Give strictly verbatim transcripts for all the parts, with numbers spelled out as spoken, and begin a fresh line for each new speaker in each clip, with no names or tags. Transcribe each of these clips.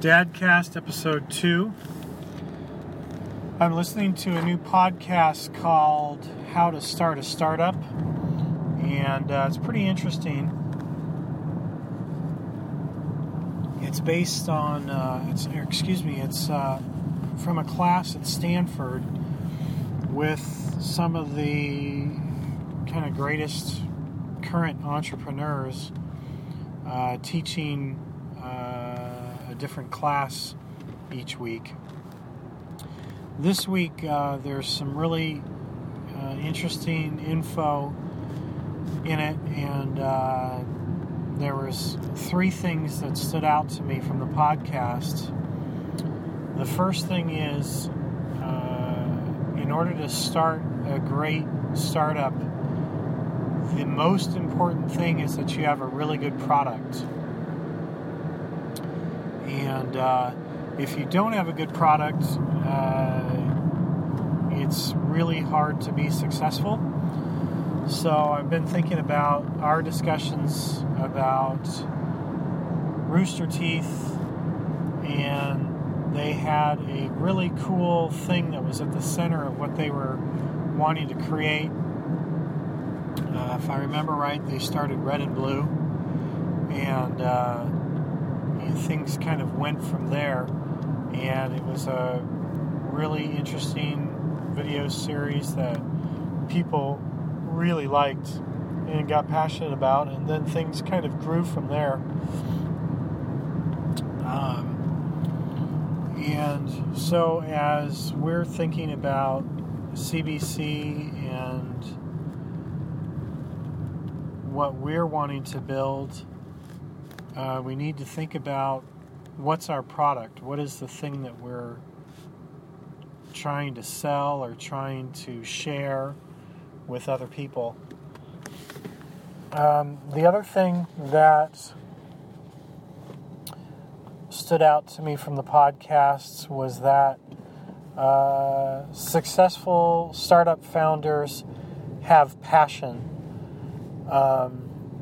Dadcast episode two. I'm listening to a new podcast called How to Start a Startup, and uh, it's pretty interesting. It's based on, uh, it's excuse me, it's uh, from a class at Stanford with some of the kind of greatest current entrepreneurs uh, teaching uh, a different class each week. This week uh, there's some really uh, interesting info in it, and uh, there was three things that stood out to me from the podcast. The first thing is, uh, in order to start a great startup, the most important thing is that you have a really good product. And uh, if you don't have a good product, uh, it's really hard to be successful. So I've been thinking about our discussions about Rooster Teeth, and they had a really cool thing that was at the center of what they were wanting to create. Uh, if I remember right, they started Red and Blue, and uh, things kind of went from there. And it was a really interesting video series that people really liked and got passionate about, and then things kind of grew from there. Um, and so as we're thinking about C B C and what we're wanting to build, uh, we need to think about what's our product, what is the thing that we're trying to sell or trying to share with other people. Um, the other thing that stood out to me from the podcasts was that uh, successful startup founders have passion. Um,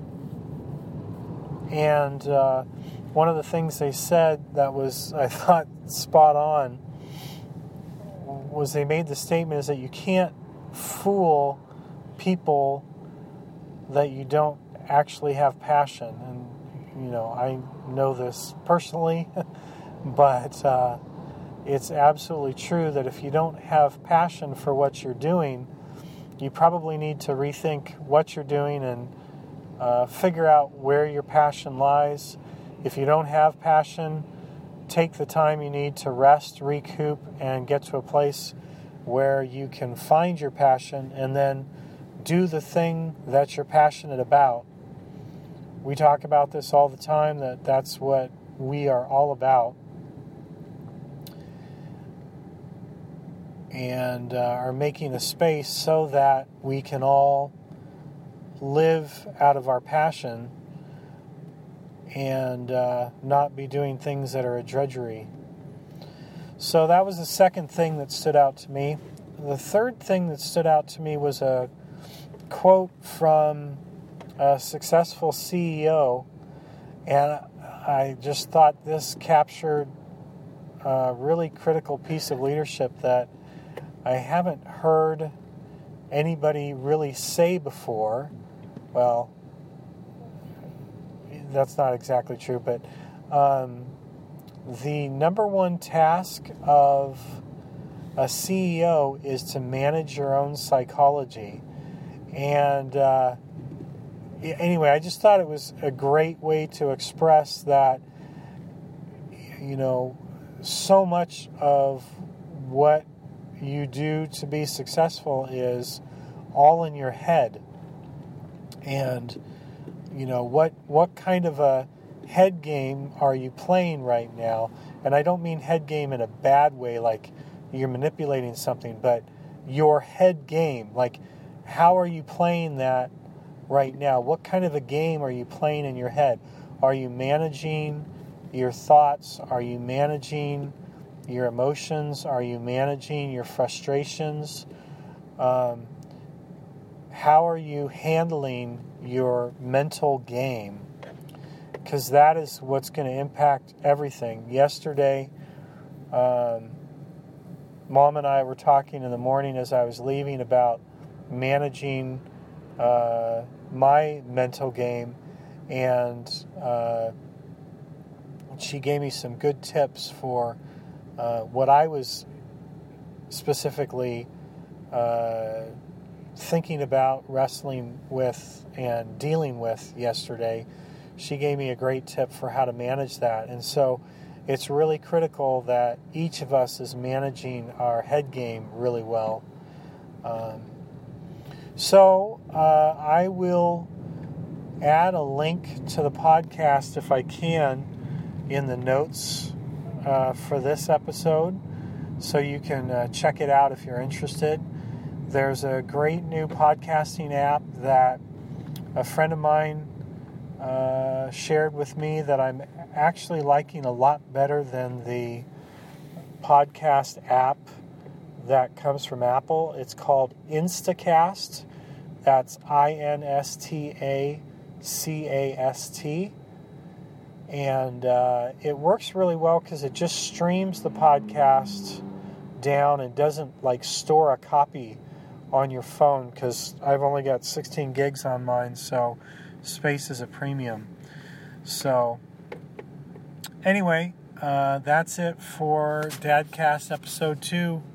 and uh, one of the things they said that was, I thought, spot on was they made the statement is that you can't fool people that you don't actually have passion. And, you know, I know this personally, but uh, it's absolutely true that if you don't have passion for what you're doing, you probably need to rethink what you're doing and uh, figure out where your passion lies. If you don't have passion, take the time you need to rest, recoup, and get to a place where you can find your passion and then do the thing that you're passionate about. We talk about this all the time, that that's what we are all about. And uh, are making a space so that we can all live out of our passion and uh, not be doing things that are a drudgery. So that was the second thing that stood out to me. The third thing that stood out to me was a quote from a successful C E O, and I just thought this captured a really critical piece of leadership that I haven't heard anybody really say before. Well, that's not exactly true, but um, the number one task of a C E O is to manage your own psychology. And uh, anyway, I just thought it was a great way to express that, you know, so much of what you do to be successful is all in your head. And, you know, what what kind of a head game are you playing right now? And I don't mean head game in a bad way, like you're manipulating something, but your head game, like how are you playing that right now? What kind of a game are you playing in your head? Are you managing your thoughts? Are you managing your emotions? Are you managing your frustrations? Um, how are you handling your mental game? because that is what's going to impact everything. Yesterday, um, Mom and I were talking in the morning as I was leaving about managing uh, my mental game, and uh, she gave me some good tips for uh, what I was specifically uh, thinking about wrestling with and dealing with yesterday. She gave me a great tip for how to manage that. And so it's really critical that each of us is managing our head game really well. Um, so uh, I will add a link to the podcast if I can in the notes uh, for this episode, so you can uh, check it out if you're interested. There's a great new podcasting app that a friend of mine uh, shared with me that I'm actually liking a lot better than the podcast app that comes from Apple. It's called Instacast. That's I N S T A C A S T. And uh, it works really well because it just streams the podcast down and doesn't like store a copy on your phone, because I've only got sixteen gigs on mine, so space is a premium. So anyway, uh, that's it for Dadcast episode two.